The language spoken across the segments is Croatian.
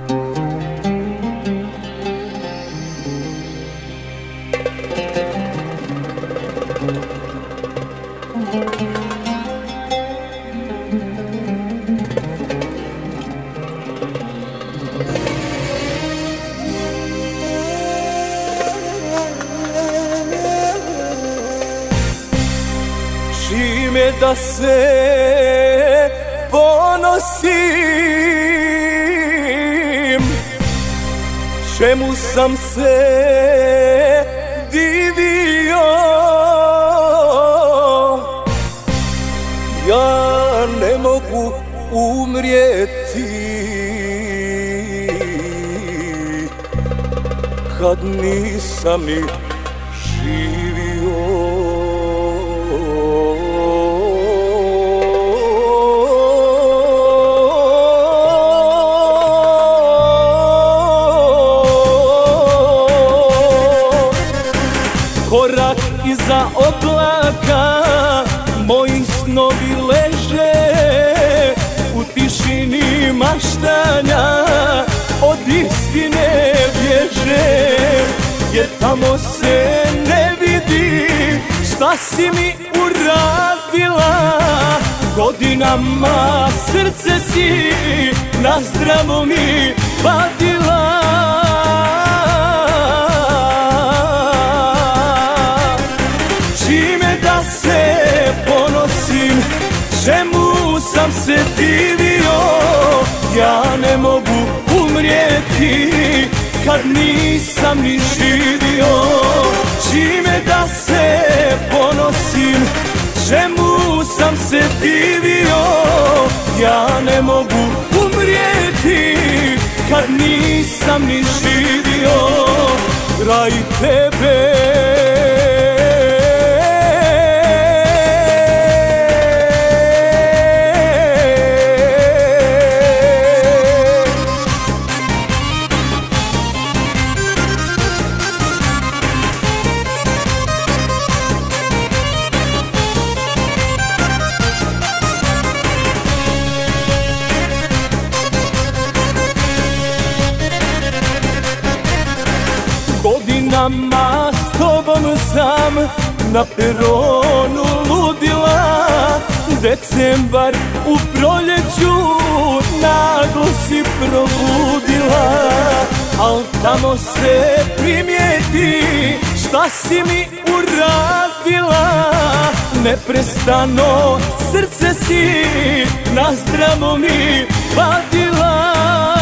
Čime da se ponosim, čemu sam se divio. Ja ne mogu umrijeti kad nisam ni živio. Korak iza oblaka, moji snovi leže u tišini maštanja, od istine bježe, jer tamo se ne vidi šta si mi uradila. Godinama srce si na zdravo mi vadila. Čime da se ponosim, čemu sam se divio. Ja ne mogu umrijeti kad nisam ni živio. Čime da se ponosim, čemu sam se divio. Ja ne mogu umrijeti kad nisam ni živio. Kraj tebe godinama s tobom sam na peronu ludila. Decembar u proljeću naglo si probudila. Al tamo se primijeti šta si mi uradila. Neprestano srce si na zdravo mi vadila.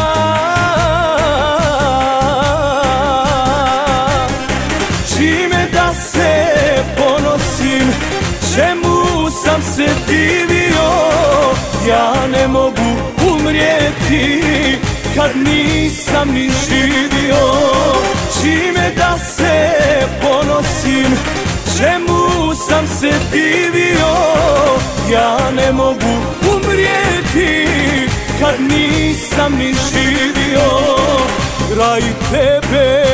Čime da se ponosim, čemu sam se divio. Ja ne mogu umrijeti kad nisam ni živio. Čime da se ponosim, čemu sam se divio. Ja ne mogu umrijeti kad nisam ni živio. Kraj tebe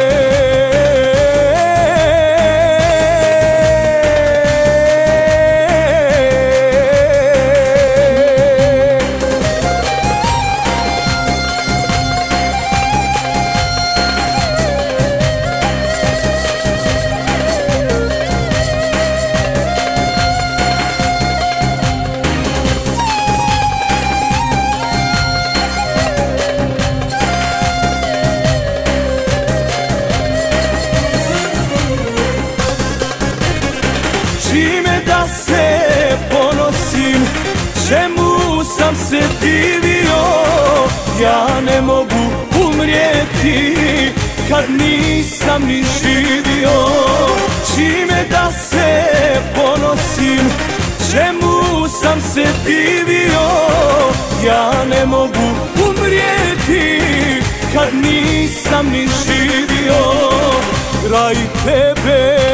čime da se ponosim, čemu sam se divio. Ja ne mogu umrijeti kad nisam ni živio. Čime da se ponosim, čemu sam se divio. Ja ne mogu umrijeti kad nisam ni živio. Kraj tebe